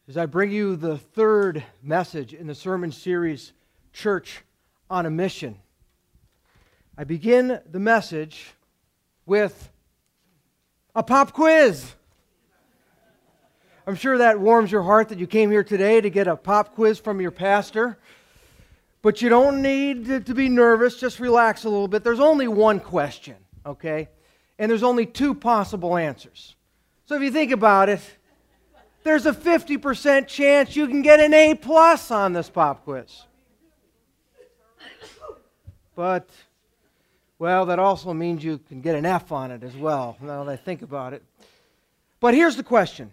As I bring you the third message in the sermon series, Church on a Mission, I begin the message with a pop quiz. I'm sure that warms your heart that you came here today to get a pop quiz from your pastor. But you don't need to be nervous. Just relax a little bit. There's only one question, okay? And there's only two possible answers. So if you think about it, there's a 50% chance you can get an A+ on this pop quiz. But, well, that also means you can get an F on it as well, now that I think about it. But here's the question.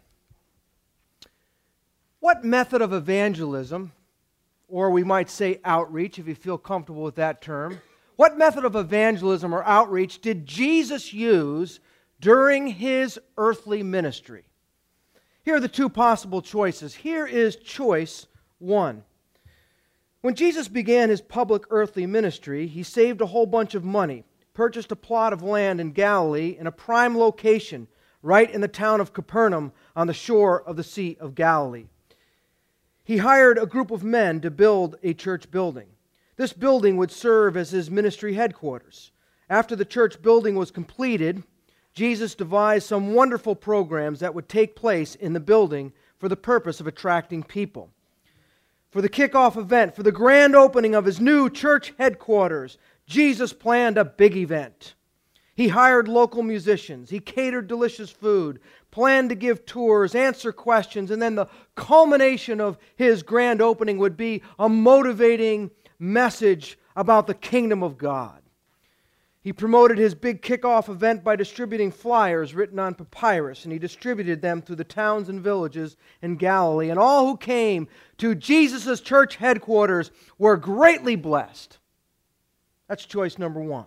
What method of evangelism, or we might say outreach, if you feel comfortable with that term, what method of evangelism or outreach did Jesus use during his earthly ministry? Here are the two possible choices. Here is choice one. When Jesus began his public earthly ministry, he saved a whole bunch of money, purchased a plot of land in Galilee in a prime location, right in the town of Capernaum on the shore of the Sea of Galilee. He hired a group of men to build a church building. This building would serve as his ministry headquarters. After the church building was completed, Jesus devised some wonderful programs that would take place in the building for the purpose of attracting people. For the kickoff event, for the grand opening of his new church headquarters, Jesus planned a big event. He hired local musicians, he catered delicious food, planned to give tours, answer questions, and then the culmination of his grand opening would be a motivating message about the kingdom of God. He promoted his big kickoff event by distributing flyers written on papyrus, and he distributed them through the towns and villages in Galilee. And all who came to Jesus' church headquarters were greatly blessed. That's choice number one.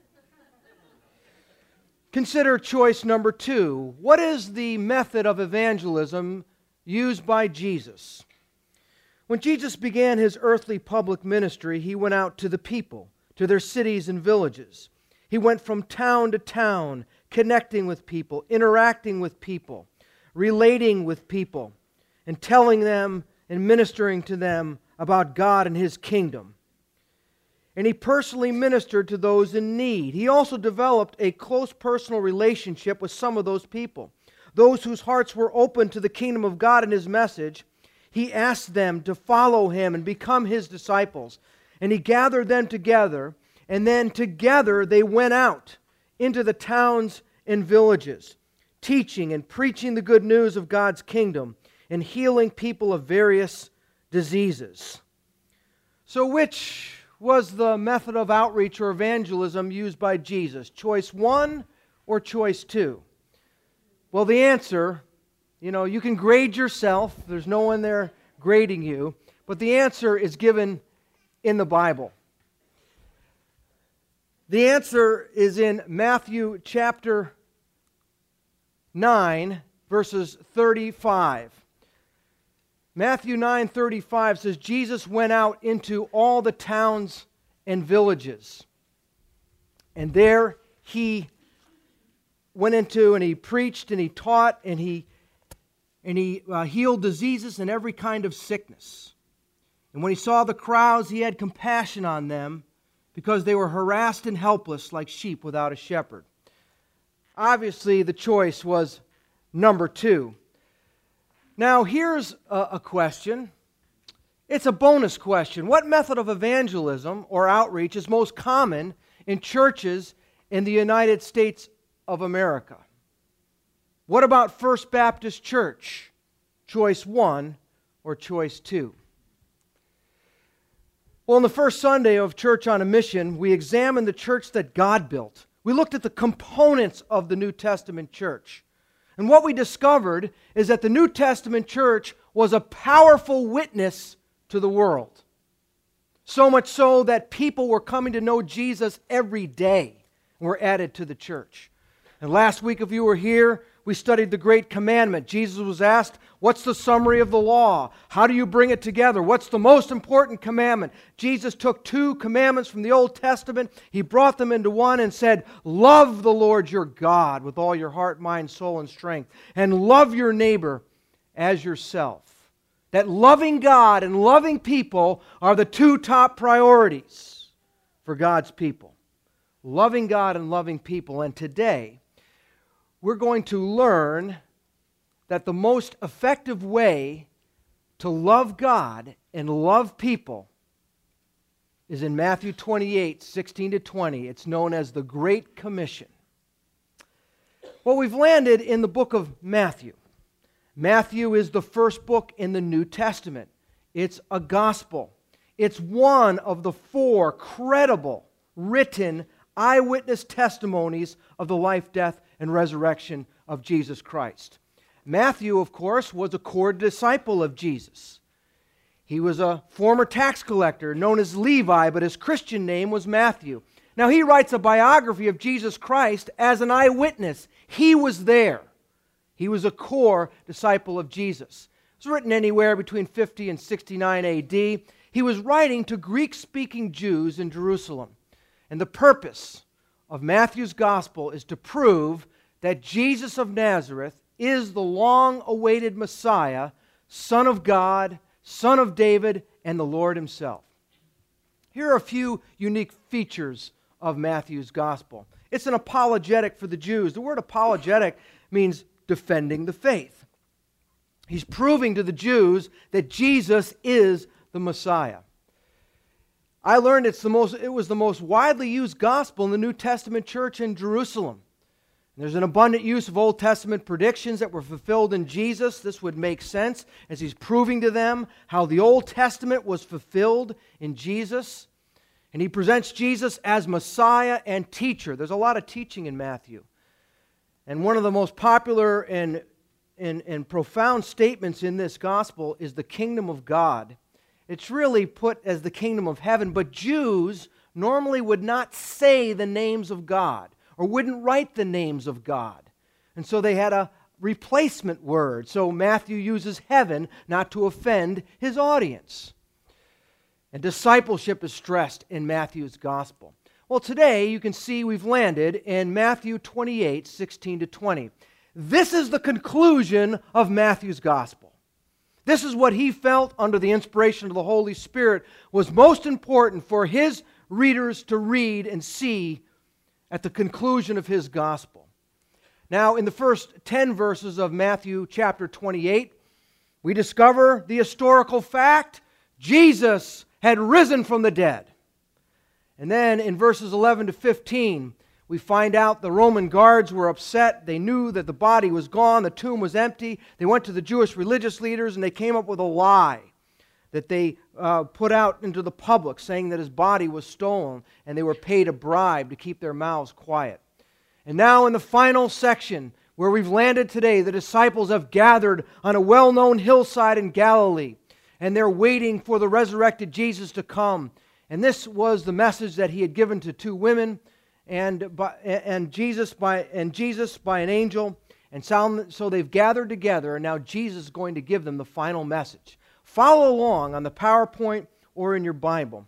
Consider choice number two. What is the method of evangelism used by Jesus? When Jesus began his earthly public ministry, he went out to the people, to their cities and villages. He went from town to town, connecting with people, interacting with people, relating with people, and telling them and ministering to them about God and His kingdom. And he personally ministered to those in need. He also developed a close personal relationship with some of those people. Those whose hearts were open to the kingdom of God and His message, he asked them to follow Him and become His disciples. And he gathered them together, and then together they went out into the towns and villages, teaching and preaching the good news of God's kingdom and healing people of various diseases. So which was the method of outreach or evangelism used by Jesus? Choice one or choice two? Well, the answer, you can grade yourself. There's no one there grading you. But the answer is given in the Bible. The answer is in Matthew chapter 9, verses 35. Matthew 9:35 says, Jesus went out into all the towns and villages. And there he went into and he preached and he taught and he healed diseases and every kind of sickness. And when he saw the crowds, he had compassion on them because they were harassed and helpless like sheep without a shepherd. Obviously, the choice was number two. Now, here's a question. It's a bonus question. What method of evangelism or outreach is most common in churches in the United States of America? What about First Baptist Church? Choice one or choice two? Well, on the first Sunday of Church on a Mission, we examined the church that God built. We looked at the components of the New Testament church. And what we discovered is that the New Testament church was a powerful witness to the world. So much so that people were coming to know Jesus every day and were added to the church. And last week, if you were here, we studied the Great Commandment. Jesus was asked, what's the summary of the law? How do you bring it together? What's the most important commandment? Jesus took two commandments from the Old Testament. He brought them into one and said, love the Lord your God with all your heart, mind, soul, and strength. And love your neighbor as yourself. that loving God and loving people are the two top priorities for God's people. Loving God and loving people. And today, we're going to learn that the most effective way to love God and love people is in Matthew 28, 16 to 20. It's known as the Great Commission. Well, we've landed in the book of Matthew. Matthew is the first book in the New Testament. It's a gospel. It's one of the 4 credible, written, eyewitness testimonies of the life, death, and resurrection of Jesus Christ. Matthew, of course, was a core disciple of Jesus. He was a former tax collector known as Levi, but his Christian name was Matthew. Now, he writes a biography of Jesus Christ as an eyewitness. He was there. He was a core disciple of Jesus. It was written anywhere between 50 and 69 A.D. He was writing to Greek-speaking Jews in Jerusalem. And the purpose of Matthew's gospel is to prove that Jesus of Nazareth is the long-awaited Messiah, Son of God, Son of David, and the Lord Himself. Here are a few unique features of Matthew's gospel. It's an apologetic for the Jews. The word apologetic means defending the faith. He's proving to the Jews that Jesus is the Messiah. I learned it was the most widely used gospel in the New Testament church in Jerusalem. There's an abundant use of Old Testament predictions that were fulfilled in Jesus. This would make sense as He's proving to them how the Old Testament was fulfilled in Jesus. And He presents Jesus as Messiah and teacher. There's a lot of teaching in Matthew. And one of the most popular and profound statements in this gospel is the kingdom of God. It's really put as the kingdom of heaven, but Jews normally would not say the names of God or wouldn't write the names of God. And so they had a replacement word. So Matthew uses heaven not to offend his audience. And discipleship is stressed in Matthew's gospel. Well, today you can see we've landed in Matthew 28, 16 to 20. This is the conclusion of Matthew's gospel. This is what he felt under the inspiration of the Holy Spirit was most important for his readers to read and see at the conclusion of his gospel. Now, in the first 10 verses of Matthew chapter 28, we discover the historical fact Jesus had risen from the dead. And then in verses 11 to 15, we find out the Roman guards were upset. They knew that the body was gone, the tomb was empty. They went to the Jewish religious leaders and they came up with a lie that they put out into the public, saying that his body was stolen, and they were paid a bribe to keep their mouths quiet. And now in the final section, where we've landed today, the disciples have gathered on a well-known hillside in Galilee, and they're waiting for the resurrected Jesus to come. And this was the message that He had given to 2 women, and Jesus by an angel. And so they've gathered together, and now Jesus is going to give them the final message. Follow along on the PowerPoint or in your Bible.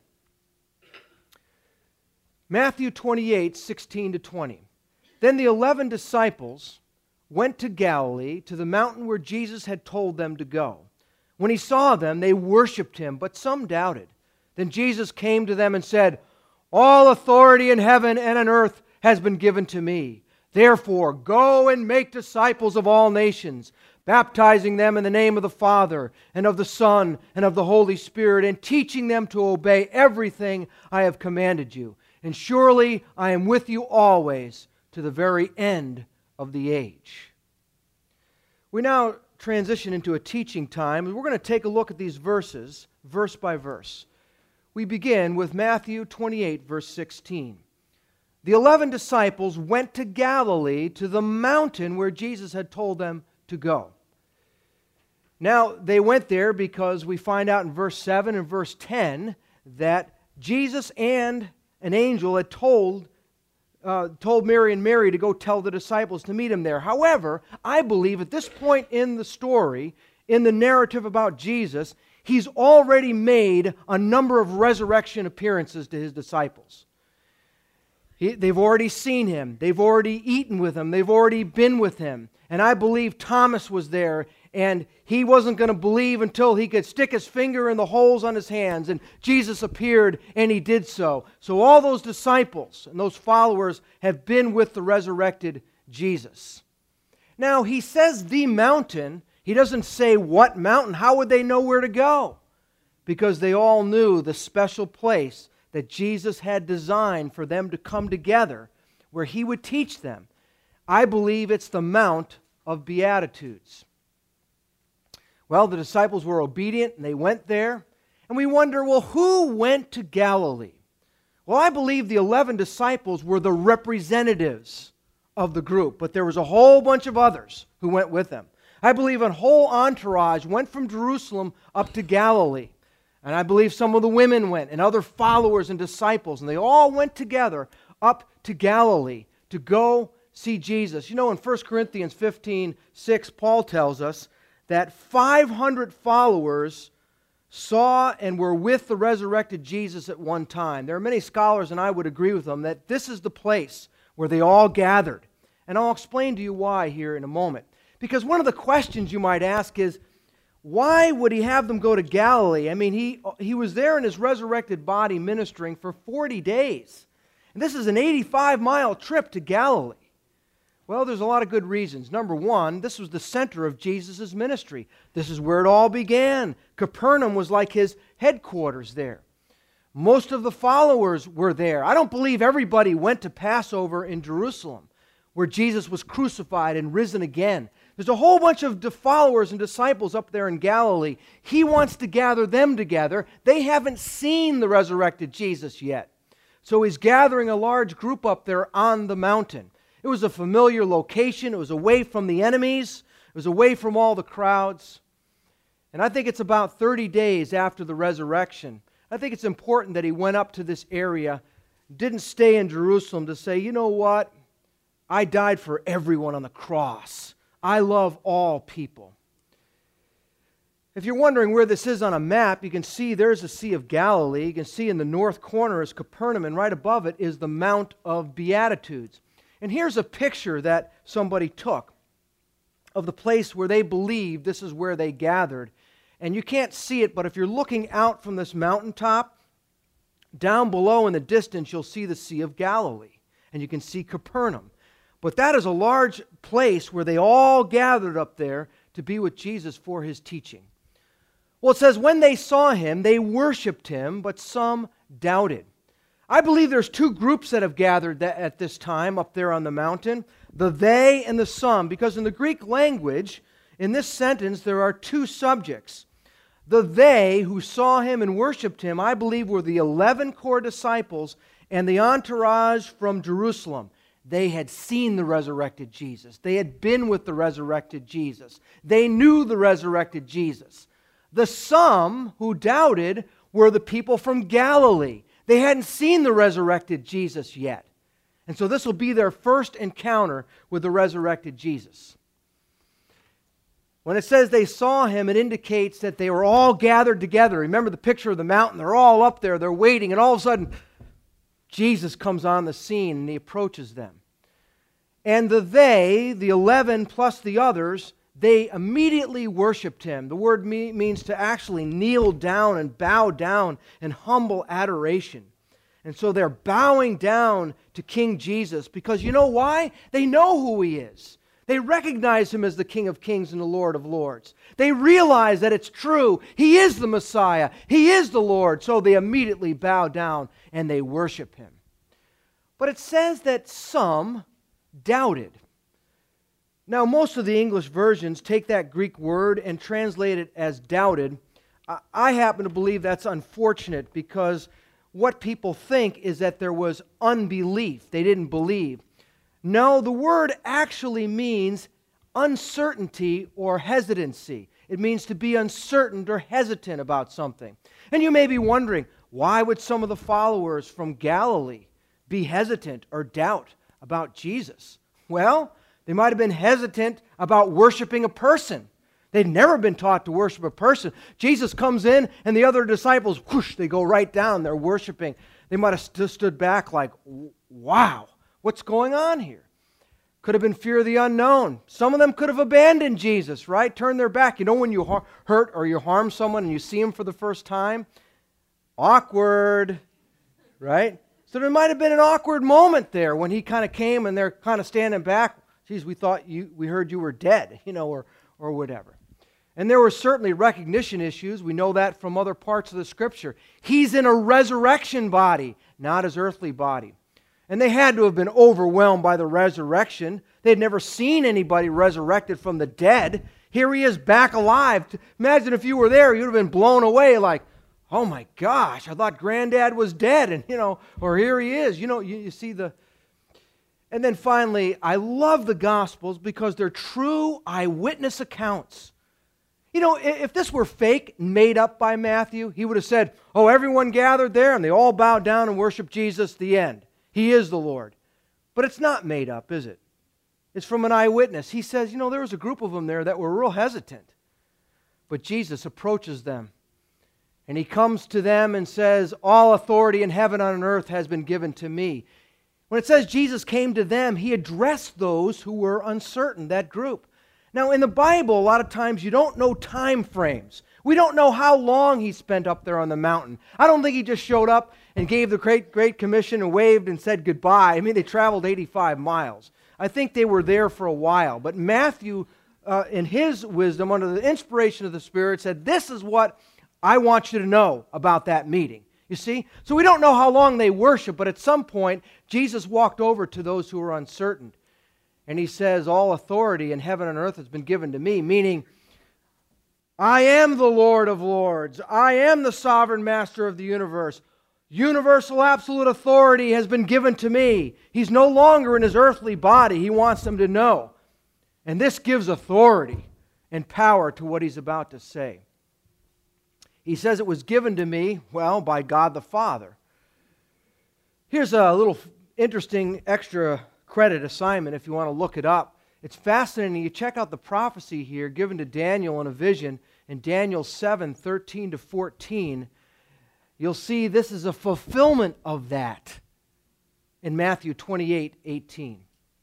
Matthew 28, 16 to 20. Then the 11 disciples went to Galilee, to the mountain where Jesus had told them to go. When He saw them, they worshipped Him, but some doubted. Then Jesus came to them and said, "All authority in heaven and on earth has been given to me. Therefore, go and make disciples of all nations, baptizing them in the name of the Father and of the Son and of the Holy Spirit, and teaching them to obey everything I have commanded you. And surely I am with you always to the very end of the age." We now transition into a teaching time. We're going to take a look at these verses, verse by verse. We begin with Matthew 28, verse 16. The 11 disciples went to Galilee, to the mountain where Jesus had told them to go. Now, they went there because we find out in verse 7 and verse 10 that Jesus and an angel had told Mary and Mary to go tell the disciples to meet Him there. However, I believe at this point in the story, in the narrative about Jesus, He's already made a number of resurrection appearances to His disciples. They've already seen Him. They've already eaten with Him. They've already been with Him. And I believe Thomas was there, and he wasn't going to believe until he could stick his finger in the holes on his hands, and Jesus appeared, and he did so. So all those disciples and those followers have been with the resurrected Jesus. Now, he says the mountain. He doesn't say what mountain. How would they know where to go? Because they all knew the special place that Jesus had designed for them to come together, where he would teach them. I believe it's the Mount of Beatitudes. Well, the disciples were obedient, and they went there. And we wonder, well, who went to Galilee? Well, I believe the 11 disciples were the representatives of the group, but there was a whole bunch of others who went with them. I believe a whole entourage went from Jerusalem up to Galilee. And I believe some of the women went, and other followers and disciples, and they all went together up to Galilee to go see Jesus. You know, in 1 Corinthians 15:6, Paul tells us that 500 followers saw and were with the resurrected Jesus at one time. There are many scholars, and I would agree with them, that this is the place where they all gathered. And I'll explain to you why here in a moment. Because one of the questions you might ask is, why would he have them go to Galilee? I mean, he was there in his resurrected body ministering for 40 days. And this is an 85-mile trip to Galilee. Well, there's a lot of good reasons. Number one, this was the center of Jesus' ministry. This is where it all began. Capernaum was like his headquarters there. Most of the followers were there. I don't believe everybody went to Passover in Jerusalem, where Jesus was crucified and risen again. There's a whole bunch of followers and disciples up there in Galilee. He wants to gather them together. They haven't seen the resurrected Jesus yet. So he's gathering a large group up there on the mountain. It was a familiar location. It was away from the enemies. It was away from all the crowds. And I think it's about 30 days after the resurrection. I think it's important that he went up to this area, didn't stay in Jerusalem to say, you know what? I died for everyone on the cross. I love all people. If you're wondering where this is on a map, you can see there's the Sea of Galilee. You can see in the north corner is Capernaum, and right above it is the Mount of Beatitudes. And here's a picture that somebody took of the place where they believed this is where they gathered. And you can't see it, but if you're looking out from this mountaintop, down below in the distance you'll see the Sea of Galilee, and you can see Capernaum. But that is a large place where they all gathered up there to be with Jesus for his teaching. Well, it says, when they saw him, they worshiped him, but some doubted. I believe there's two groups that have gathered at this time up there on the mountain, the they and the some, because in the Greek language, in this sentence, there are two subjects. The they who saw him and worshiped him, I believe, were the 11 core disciples and the entourage from Jerusalem. They had seen the resurrected Jesus. They had been with the resurrected Jesus. They knew the resurrected Jesus. The some who doubted were the people from Galilee. They hadn't seen the resurrected Jesus yet. And so this will be their first encounter with the resurrected Jesus. When it says they saw him, it indicates that they were all gathered together. Remember the picture of the mountain. They're all up there. They're waiting. And all of a sudden, Jesus comes on the scene and he approaches them. And the 11 plus the others, they immediately worshiped him. The word means to actually kneel down and bow down in humble adoration. And so they're bowing down to King Jesus because you know why? They know who he is. They recognize him as the King of Kings and the Lord of Lords. They realize that it's true. He is the Messiah. He is the Lord. So they immediately bow down and they worship him. But it says that some doubted. Now, most of the English versions take that Greek word and translate it as doubted. I happen to believe that's unfortunate because what people think is that there was unbelief. They didn't believe. No, the word actually means uncertainty or hesitancy. It means to be uncertain or hesitant about something. And you may be wondering, why would some of the followers from Galilee be hesitant or doubt about Jesus? Well, they might have been hesitant about worshiping a person. They'd never been taught to worship a person. Jesus comes in and the other disciples, whoosh, they go right down. They're worshiping. They might have stood back like, wow, what's going on here? Could have been fear of the unknown. Some of them could have abandoned Jesus, right? Turned their back. You know when you hurt or you harm someone and you see him for the first time? Awkward, right? So there might have been an awkward moment there when he kind of came and they're kind of standing back. Geez, we heard you were dead, or whatever. And there were certainly recognition issues. We know that from other parts of the Scripture. He's in a resurrection body, not his earthly body. And they had to have been overwhelmed by the resurrection. They'd never seen anybody resurrected from the dead. Here he is back alive. Imagine if you were there, you'd have been blown away like, oh my gosh, I thought Granddad was dead. And, or here he is. You see the... And then finally, I love the Gospels because they're true eyewitness accounts. If this were fake, made up by Matthew, he would have said, oh, everyone gathered there and they all bowed down and worshiped Jesus, the end. He is the Lord. But it's not made up, is it? It's from an eyewitness. He says, there was a group of them there that were real hesitant. But Jesus approaches them. And he comes to them and says, all authority in heaven and on earth has been given to me. When it says Jesus came to them, he addressed those who were uncertain, that group. Now, in the Bible, a lot of times you don't know time frames. We don't know how long he spent up there on the mountain. I don't think he just showed up and gave the Great Commission and waved and said goodbye. I mean, they traveled 85 miles. I think they were there for a while. But Matthew, in his wisdom, under the inspiration of the Spirit, said, this is what I want you to know about that meeting. You see? So we don't know how long they worshiped, but at some point, Jesus walked over to those who were uncertain. And he says, all authority in heaven and earth has been given to me, meaning, I am the Lord of lords. I am the sovereign master of the universe. Universal absolute authority has been given to me. He's no longer in his earthly body. He wants them to know. And this gives authority and power to what he's about to say. He says it was given to me, by God the Father. Here's a little interesting extra credit assignment if you want to look it up. It's fascinating. You check out the prophecy here given to Daniel in a vision in Daniel 7:13-14. You'll see this is a fulfillment of that in Matthew 28:18.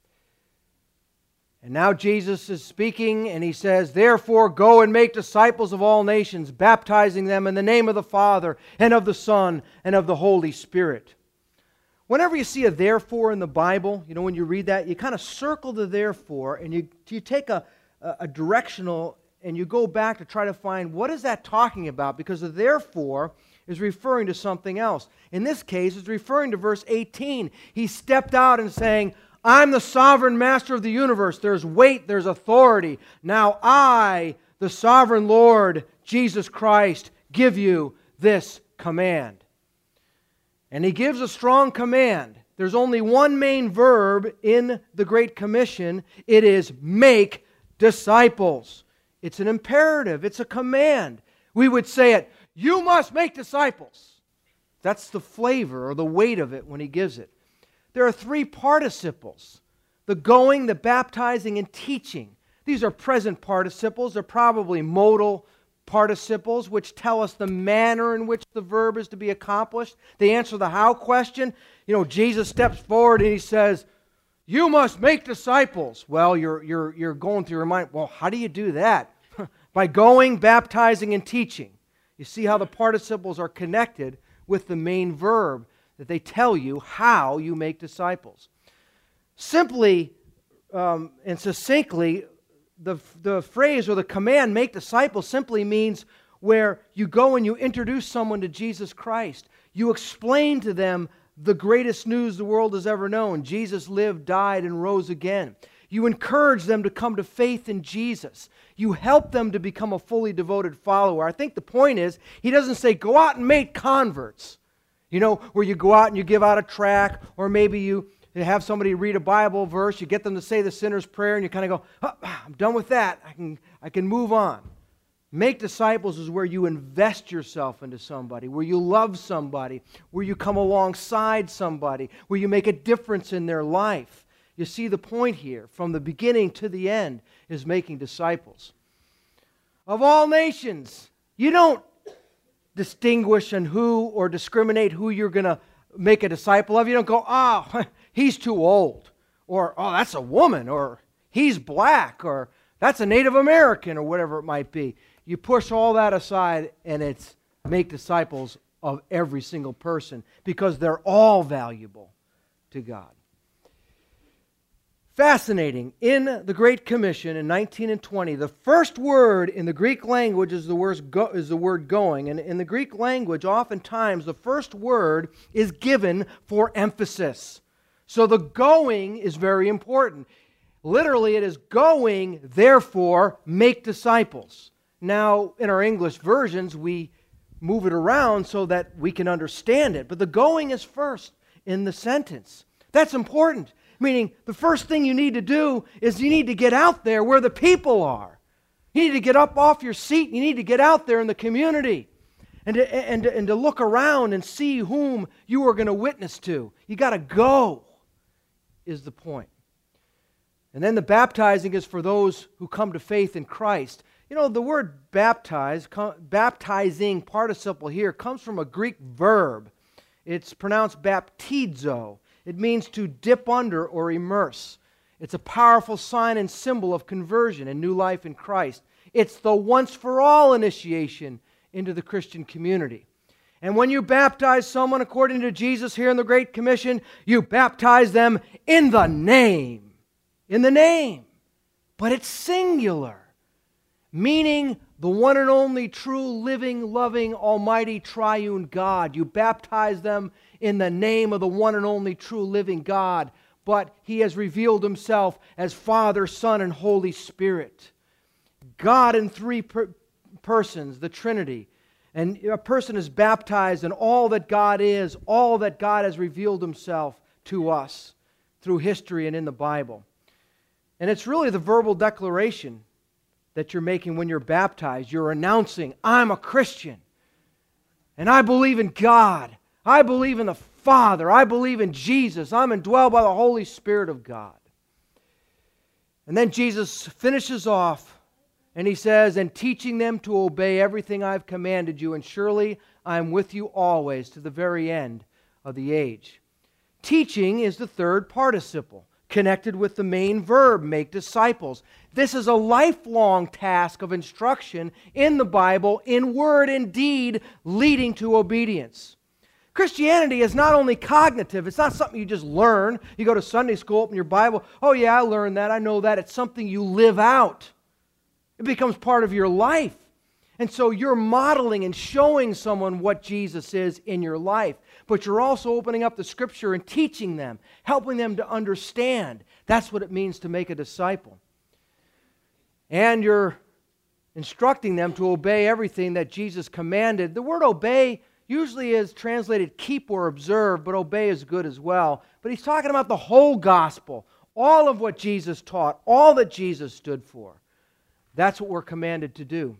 And now Jesus is speaking and he says, therefore go and make disciples of all nations, baptizing them in the name of the Father and of the Son and of the Holy Spirit. Whenever you see a therefore in the Bible, when you read that, you kind of circle the therefore and you take a directional and you go back to try to find what is that talking about, because the therefore is referring to something else. In this case, it's referring to verse 18. He stepped out and saying, I'm the sovereign master of the universe. There's weight, there's authority. Now I, the sovereign Lord, Jesus Christ, give you this command. And he gives a strong command. There's only one main verb in the Great Commission. It is make disciples. It's an imperative. It's a command. We would say it, you must make disciples. That's the flavor or the weight of it when he gives it. There are three participles: the going, the baptizing, and teaching. These are present participles. They're probably modal participles, which tell us the manner in which the verb is to be accomplished. They answer the how question. Jesus steps forward and he says, you must make disciples. Well, you're going through your mind, well, how do you do that? By going, baptizing, and teaching. You see how the participles are connected with the main verb, that they tell you how you make disciples. Simply and succinctly, the phrase or the command, make disciples, simply means where you go and you introduce someone to Jesus Christ. You explain to them the greatest news the world has ever known. Jesus lived, died, and rose again. You encourage them to come to faith in Jesus. You help them to become a fully devoted follower. I think the point is, he doesn't say, go out and make converts. Where you go out and you give out a tract, or maybe you have somebody read a Bible verse, you get them to say the sinner's prayer, and you kind of go, oh, I'm done with that. I can move on. Make disciples is where you invest yourself into somebody, where you love somebody, where you come alongside somebody, where you make a difference in their life. You see the point here, from the beginning to the end, is making disciples. Of all nations, you don't distinguish on who or discriminate who you're going to make a disciple of. You don't go, he's too old, or, oh, that's a woman, or he's black, or that's a Native American, or whatever it might be. You push all that aside, and it's make disciples of every single person, because they're all valuable to God. Fascinating. In the Great Commission in 19 and 20, the first word in the Greek language is the word going. And in the Greek language, oftentimes the first word is given for emphasis. So the going is very important. Literally, it is going, therefore, make disciples. Now, in our English versions, we move it around so that we can understand it. But the going is first in the sentence. That's important. Meaning, the first thing you need to do is you need to get out there where the people are. You need to get up off your seat. And you need to get out there in the community and to look around and see whom you are going to witness to. You got to go, is the point. And then the baptizing is for those who come to faith in Christ. You know, the word baptizing participle here comes from a Greek verb. It's pronounced baptizo. It means to dip under or immerse. It's a powerful sign and symbol of conversion and new life in Christ. It's the once-for-all initiation into the Christian community. And when you baptize someone according to Jesus here in the Great Commission, you baptize them in the name. In the name. But it's singular. Meaning the one and only true, living, loving, almighty, triune God. You baptize them in the name of the one and only true, living God. But He has revealed Himself as Father, Son, and Holy Spirit. God in three persons, the Trinity. And a person is baptized in all that God is, all that God has revealed Himself to us through history and in the Bible. And it's really the verbal declaration that you're making when you're baptized. You're announcing, I'm a Christian. And I believe in God. I believe in the Father. I believe in Jesus. I'm indwelled by the Holy Spirit of God. And then Jesus finishes off and He says, and teaching them to obey everything I've commanded you, and surely I'm with you always to the very end of the age. Teaching is the third participle, connected with the main verb, make disciples. This is a lifelong task of instruction in the Bible, in word and deed, leading to obedience. Christianity is not only cognitive, it's not something you just learn. You go to Sunday school, open your Bible, oh yeah, I learned that, I know that. It's something you live out. It becomes part of your life. And so you're modeling and showing someone what Jesus is in your life. But you're also opening up the Scripture and teaching them, helping them to understand. That's what it means to make a disciple. And you're instructing them to obey everything that Jesus commanded. The word obey usually is translated keep or observe, but obey is good as well. But He's talking about the whole gospel, all of what Jesus taught, all that Jesus stood for. That's what we're commanded to do.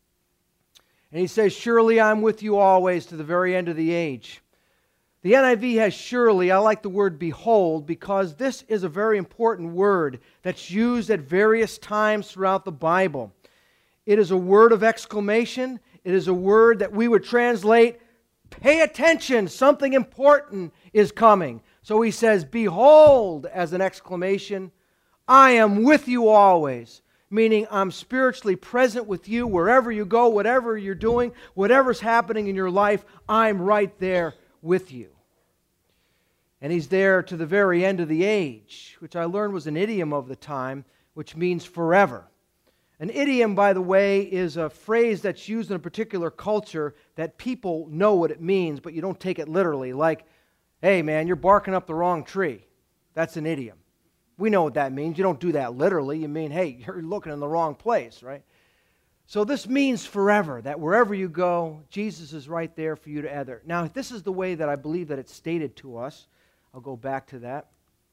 And He says, surely I'm with you always to the very end of the age. The NIV has surely. I like the word behold because this is a very important word that's used at various times throughout the Bible. It is a word of exclamation. It is a word that we would translate, pay attention, something important is coming. So He says, behold, as an exclamation, I am with you always. Meaning I'm spiritually present with you wherever you go, whatever you're doing, whatever's happening in your life, I'm right there with you. And He's there to the very end of the age, which I learned was an idiom of the time, which means forever. An idiom, by the way, is a phrase that's used in a particular culture that people know what it means, but you don't take it literally. Like, hey man, you're barking up the wrong tree. That's an idiom. We know what that means. You don't do that literally. You mean, hey, you're looking in the wrong place, right? So this means forever, that wherever you go, Jesus is right there for you to enter. Now, this is the way that I believe that it's stated to us. I'll go back to that.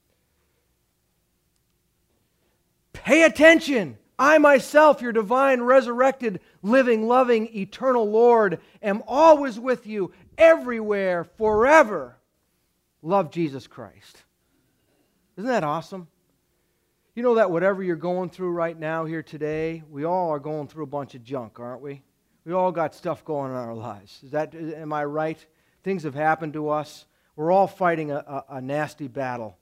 Pay attention. I myself, your divine, resurrected, living, loving, eternal Lord, am always with you, everywhere, forever. Love Jesus Christ. Isn't that awesome? You know that whatever you're going through right now here today, we all are going through a bunch of junk, aren't we? We all got stuff going on in our lives. Am I right? Things have happened to us. We're all fighting a nasty battle.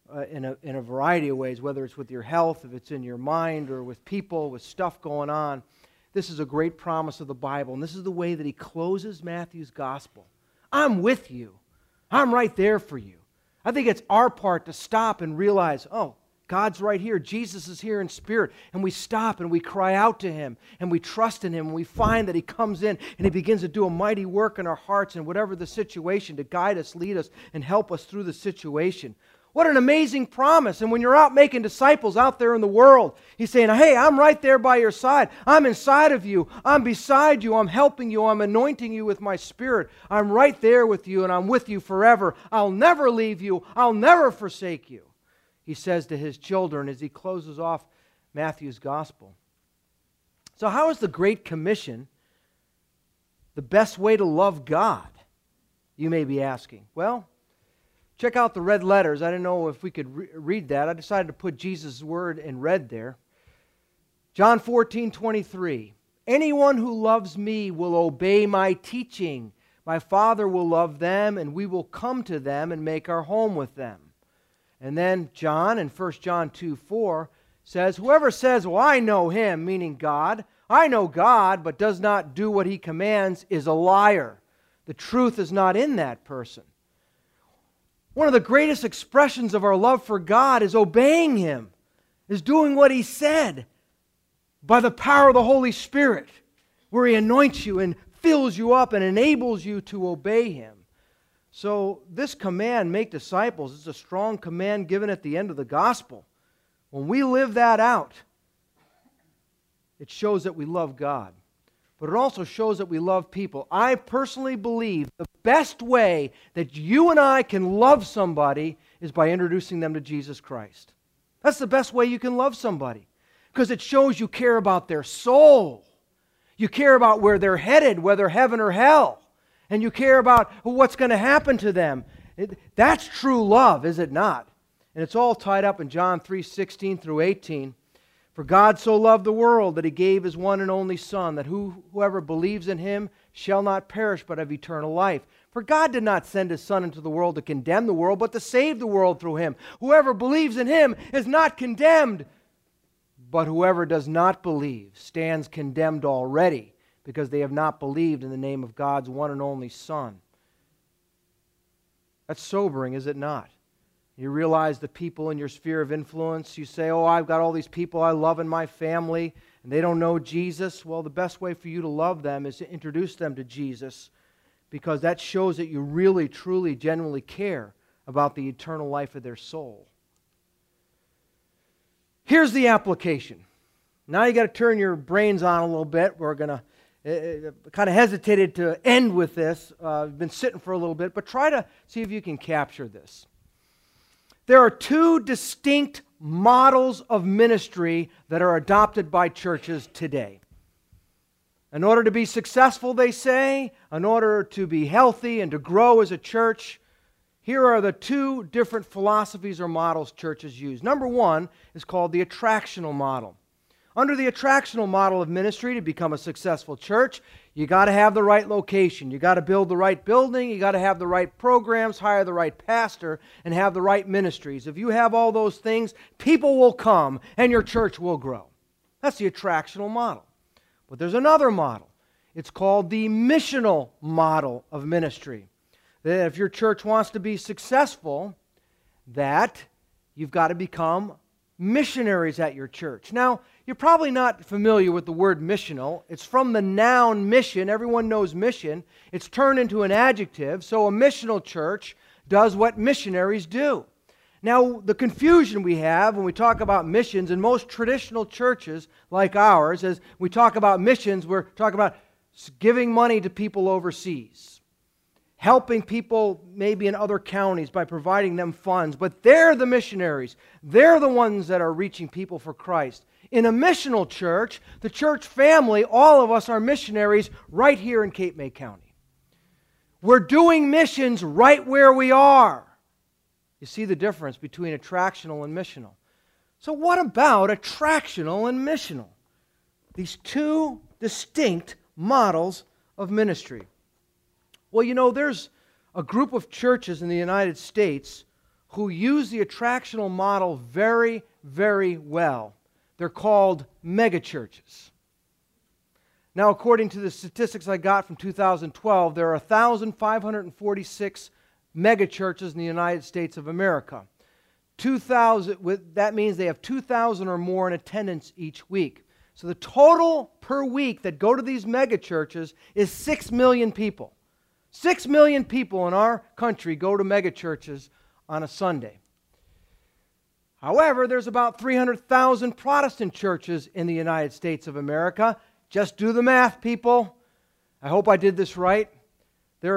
in a variety of ways, whether it's with your health, if it's in your mind, or with people, with stuff going on. This is a great promise of the Bible, and this is the way that he closes Matthew's gospel. I'm with you. I'm right there for you. I think it's our part to stop and realize, oh, God's right here. Jesus is here in spirit. And we stop and we cry out to him and we trust in him. And we find that he comes in and he begins to do a mighty work in our hearts and whatever the situation, to guide us, lead us, and help us through the situation. What an amazing promise. And when you're out making disciples out there in the world, he's saying, hey, I'm right there by your side. I'm inside of you. I'm beside you. I'm helping you. I'm anointing you with my Spirit. I'm right there with you, and I'm with you forever. I'll never leave you. I'll never forsake you, he says to his children as he closes off Matthew's gospel. So how is the Great Commission the best way to love God? You may be asking. Well, check out the red letters. I didn't know if we could read that. I decided to put Jesus' word in red there. John 14:23. Anyone who loves me will obey my teaching. My Father will love them, and we will come to them and make our home with them. And then John, in 1 John 2:4, says, whoever says, well, I know him, meaning God, I know God, but does not do what he commands, is a liar. The truth is not in that person. One of the greatest expressions of our love for God is obeying him, is doing what he said by the power of the Holy Spirit, where he anoints you and fills you up and enables you to obey him. So this command, make disciples, is a strong command given at the end of the gospel. When we live that out, it shows that we love God. But it also shows that we love people. I personally believe the best way that you and I can love somebody is by introducing them to Jesus Christ. That's the best way you can love somebody, because it shows you care about their soul. You care about where they're headed, whether heaven or hell. And you care about what's going to happen to them. That's true love, is it not? And it's all tied up in John 3:16 through 18. For God so loved the world that he gave his one and only Son, that whoever believes in him shall not perish but have eternal life. For God did not send his Son into the world to condemn the world, but to save the world through him. Whoever believes in him is not condemned, but whoever does not believe stands condemned already, because they have not believed in the name of God's one and only Son. That's sobering, is it not? You realize the people in your sphere of influence. You say, oh, I've got all these people I love in my family, and they don't know Jesus. Well, the best way for you to love them is to introduce them to Jesus, because that shows that you really, truly, genuinely care about the eternal life of their soul. Here's the application. Now you got to turn your brains on a little bit. We're going to kind of hesitated to end with this. I've been sitting for a little bit, but try to see if you can capture this. There are two distinct models of ministry that are adopted by churches today. In order to be successful, they say, in order to be healthy and to grow as a church, here are the two different philosophies or models churches use. Number one is called the attractional model. Under the attractional model of ministry, to become a successful church, you got to have the right location. You got to build the right building. You got to have the right programs, hire the right pastor, and have the right ministries. If you have all those things, people will come and your church will grow. That's the attractional model. But there's another model. It's called the missional model of ministry. That if your church wants to be successful, that you've got to become missionaries at your church. Now, you're probably not familiar with the word missional. It's from the noun mission. Everyone knows mission. It's turned into an adjective. So a missional church does what missionaries do. Now, the confusion we have when we talk about missions in most traditional churches like ours, as we talk about missions, we're talking about giving money to people overseas, helping people maybe in other counties by providing them funds, but they're the missionaries. They're the ones that are reaching people for Christ. In a missional church, the church family, all of us are missionaries right here in Cape May County. We're doing missions right where we are. You see the difference between attractional and missional. So what about attractional and missional? These two distinct models of ministry. Well, you know, there's a group of churches in the United States who use the attractional model very, very well. They're called megachurches. Now, according to the statistics I got from 2012, there are 1,546 megachurches in the United States of America. 2,000, that means they have 2,000 or more in attendance each week. So the total per week that go to these megachurches is 6 million people. 6 million people in our country go to megachurches on a Sunday. However, there's about 300,000 Protestant churches in the United States of America. Just do the math, people. I hope I did this right. There are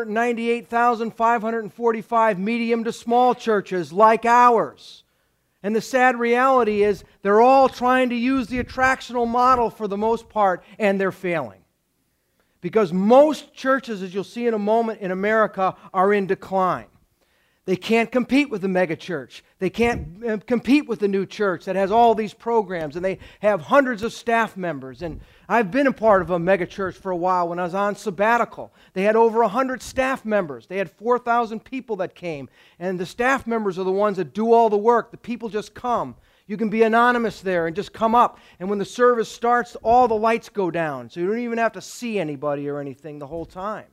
298,545 medium to small churches like ours. And the sad reality is they're all trying to use the attractional model for the most part, and they're failing. Because most churches, as you'll see in a moment in America, are in decline. They can't compete with the megachurch. They can't compete with the new church that has all these programs, and they have hundreds of staff members. And I've been a part of a megachurch for a while when I was on sabbatical. They had over 100 staff members. They had 4,000 people that came, and the staff members are the ones that do all the work. The people just come. You can be anonymous there and just come up, and when the service starts, all the lights go down, so you don't even have to see anybody or anything the whole time.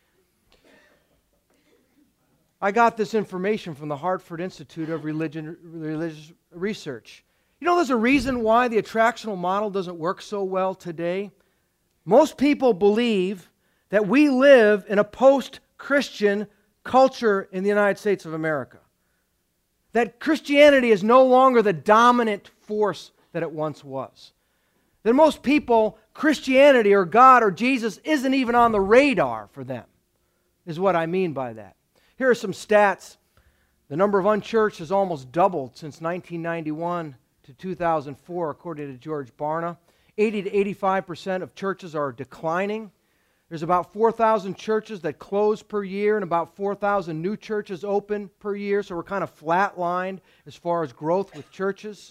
I got this information from the Hartford Institute of Religious Research. You know, there's a reason why the attractional model doesn't work so well today. Most people believe that we live in a post-Christian culture in the United States of America. That Christianity is no longer the dominant force that it once was. That most people, Christianity or God or Jesus isn't even on the radar for them, is what I mean by that. Here are some stats. The number of unchurched has almost doubled since 1991 to 2004, according to George Barna. 80 to 85% of churches are declining. There's about 4,000 churches that close per year and about 4,000 new churches open per year, so we're kind of flatlined as far as growth with churches.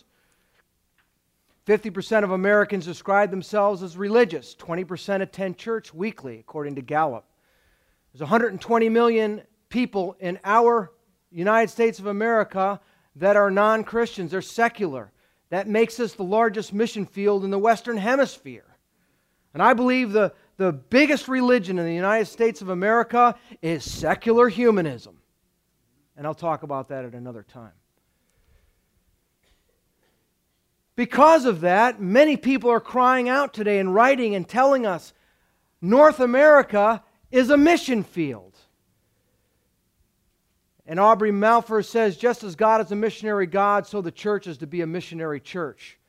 50% of Americans describe themselves as religious. 20% attend church weekly, according to Gallup. There's 120 million people in our United States of America that are non-Christians. They're secular. That makes us the largest mission field in the Western Hemisphere. And I believe the biggest religion in the United States of America is secular humanism. And I'll talk about that at another time. Because of that, many people are crying out today and writing and telling us North America is a mission field. And Aubrey Malphur says, just as God is a missionary God, so the church is to be a missionary church.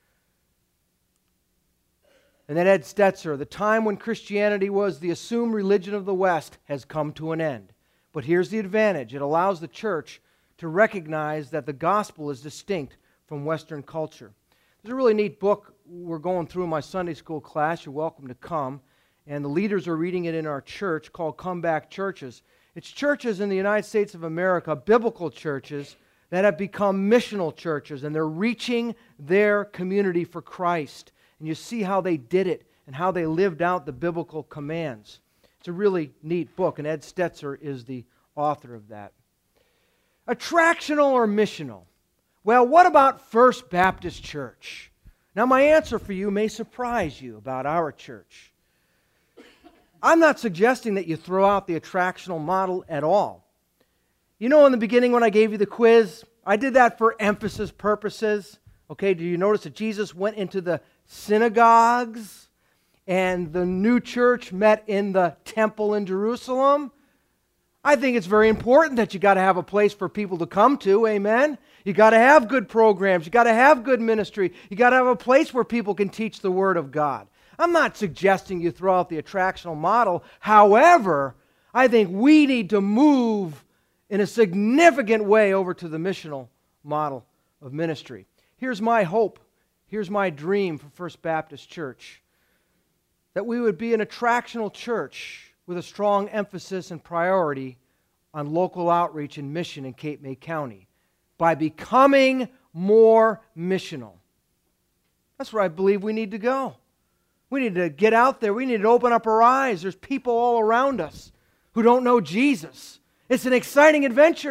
And then Ed Stetzer, the time when Christianity was the assumed religion of the West has come to an end. But here's the advantage. It allows the church to recognize that the gospel is distinct from Western culture. There's a really neat book we're going through in my Sunday school class. You're welcome to come. And the leaders are reading it in our church called Comeback Churches. It's churches in the United States of America, biblical churches, that have become missional churches, and they're reaching their community for Christ. And you see how they did it and how they lived out the biblical commands. It's a really neat book, and Ed Stetzer is the author of that. Attractional or missional? Well, what about First Baptist Church? Now, my answer for you may surprise you about our church. I'm not suggesting that you throw out the attractional model at all. You know, in the beginning when I gave you the quiz, I did that for emphasis purposes. Okay, do you notice that Jesus went into the synagogues and the new church met in the temple in Jerusalem? I think it's very important that you got to have a place for people to come to, amen? You got to have good programs, you got to have good ministry, you got to have a place where people can teach the Word of God. I'm not suggesting you throw out the attractional model. However, I think we need to move in a significant way over to the missional model of ministry. Here's my hope. Here's my dream for First Baptist Church. That we would be an attractional church with a strong emphasis and priority on local outreach and mission in Cape May County by becoming more missional. That's where I believe we need to go. We need to get out there. We need to open up our eyes. There's people all around us who don't know Jesus. It's an exciting adventure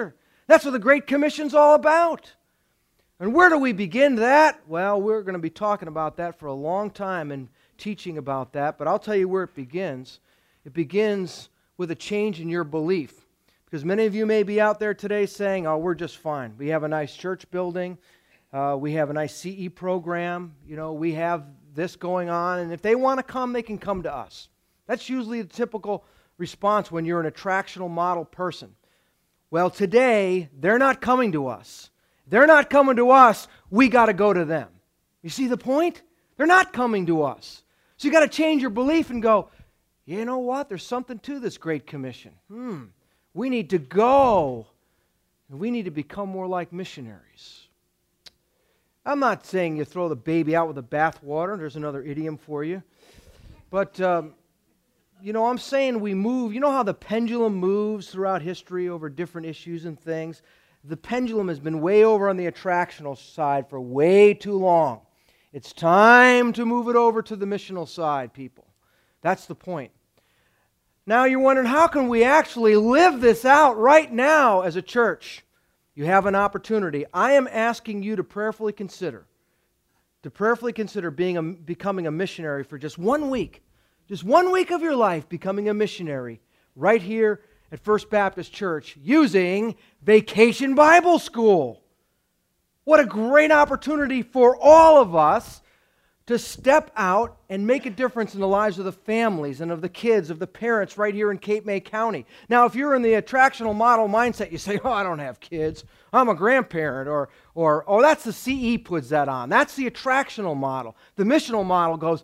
That's what the Great Commission's all about. And where do we begin that? Well, we're going to be talking about that for a long time and teaching about that, but I'll tell you where it begins. It begins with a change in your belief. Because many of you may be out there today saying, oh, we're just fine. We have a nice church building. We have a nice CE program. We have this going on. And if they want to come, they can come to us. That's usually the typical response when you're an attractional model person. Well, today, they're not coming to us. They're not coming to us. We got to go to them. You see the point? They're not coming to us. So you got to change your belief and go, you know what? There's something to this Great Commission. We need to go. We need to become more like missionaries. I'm not saying you throw the baby out with the bathwater. There's another idiom for you. But, I'm saying we move. You know how the pendulum moves throughout history over different issues and things? The pendulum has been way over on the attractional side for way too long. It's time to move it over to the missional side, people. That's the point. Now you're wondering, how can we actually live this out right now as a church? You have an opportunity. I am asking you to prayerfully consider becoming a missionary for just 1 week. Just 1 week of your life becoming a missionary right here at First Baptist Church using Vacation Bible School. What a great opportunity for all of us to step out and make a difference in the lives of the families and of the kids, of the parents right here in Cape May County. Now, if you're in the attractional model mindset, you say, oh, I don't have kids. I'm a grandparent. Or oh, that's the CE puts that on. That's the attractional model. The missional model goes,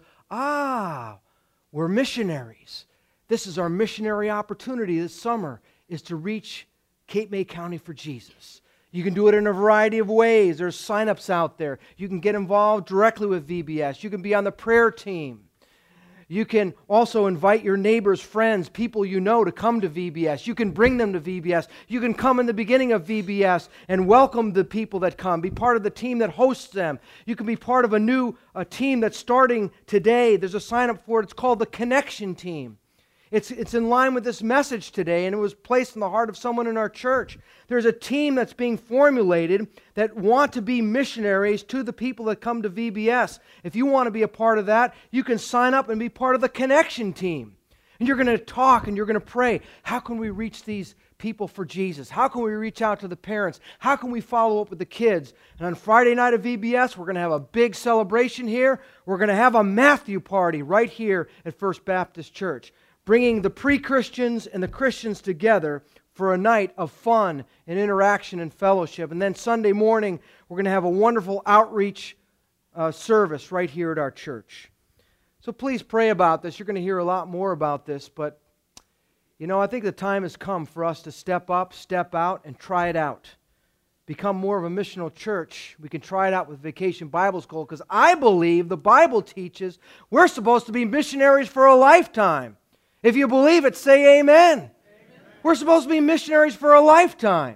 we're missionaries. This is our missionary opportunity this summer, is to reach Cape May County for Jesus. You can do it in a variety of ways. There's sign-ups out there. You can get involved directly with VBS. You can be on the prayer team. You can also invite your neighbors, friends, people you know to come to VBS. You can bring them to VBS. You can come in the beginning of VBS and welcome the people that come. Be part of the team that hosts them. You can be part of a team that's starting today. There's a sign-up for it. It's called the Connection Team. It's in line with this message today, and it was placed in the heart of someone in our church. There's a team that's being formulated that want to be missionaries to the people that come to VBS. If you want to be a part of that, you can sign up and be part of the Connection Team. And you're going to talk and you're going to pray. How can we reach these people for Jesus? How can we reach out to the parents? How can we follow up with the kids? And on Friday night of VBS, we're going to have a big celebration here. We're going to have a Matthew party right here at First Baptist Church, bringing the pre-Christians and the Christians together for a night of fun and interaction and fellowship. And then Sunday morning, we're going to have a wonderful outreach service right here at our church. So please pray about this. You're going to hear a lot more about this, but I think the time has come for us to step up, step out, and try it out. Become more of a missional church. We can try it out with Vacation Bible School, because I believe the Bible teaches we're supposed to be missionaries for a lifetime. If you believe it, say amen. Amen. We're supposed to be missionaries for a lifetime.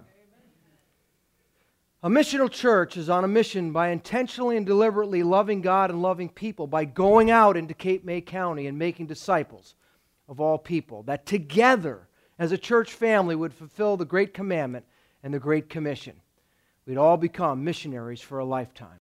Amen. A missional church is on a mission by intentionally and deliberately loving God and loving people, by going out into Cape May County and making disciples of all people, that together as a church family would fulfill the Great Commandment and the Great Commission. We'd all become missionaries for a lifetime.